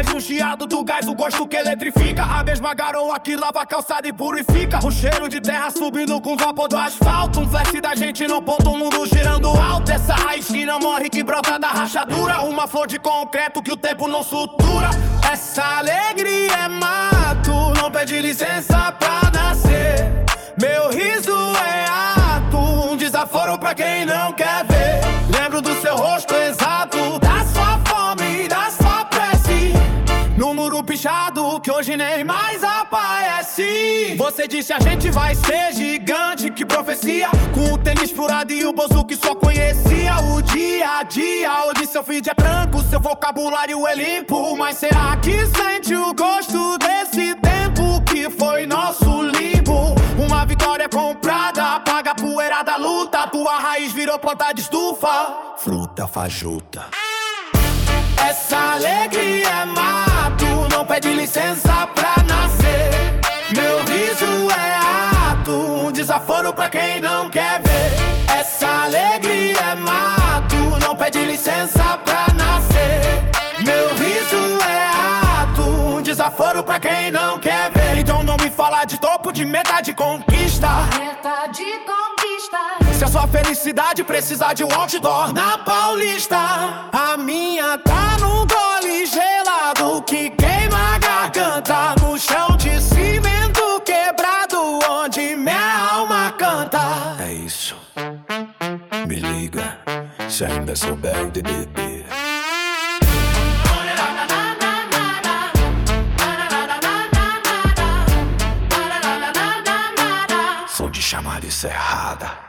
Parece um chiado do gás, o gosto que eletrifica. A mesma garoa que lava a calçada e purifica. O cheiro de terra subindo com o vapor do asfalto. Um flash da gente no ponto, o mundo girando alto. Essa raiz que não morre, que brota da rachadura. Uma flor de concreto que o tempo não sutura. Essa alegria é mato, não pede licença pra nascer. Meu riso é ato, um desaforo pra quem não quer ver. Lembro do seu rosto exato, da sua fome, da sua prece. No muro pichado que hoje nem mais aparece. Você disse a gente vai ser gigante, que profecia. Com o tênis furado e o bolso que só conhecia. O dia a dia, hoje seu feed é branco, seu vocabulário é limpo. Mas será que sente o gosto desse tempo que foi nosso limbo? Uma vitória comprada, paga a poeira da luta. Tua raiz virou planta de estufa, fruta fajuta. Essa alegria é mato, não pede licença pra nascer. Meu riso é ato, um desaforo pra quem não quer ver. Essa alegria é mato, não pede licença pra nascer. Meu riso é ato, um desaforo pra quem não quer ver. Então não me fala de topo, de meta, de conquista. Meta de conquista. Se a sua felicidade precisar de um outdoor na Paulista, a minha tá num gole gelado que queima a garganta. No chão de cimento quebrado, onde minha alma canta. É isso, me liga, se ainda souber de beber. Som de chamada encerrada.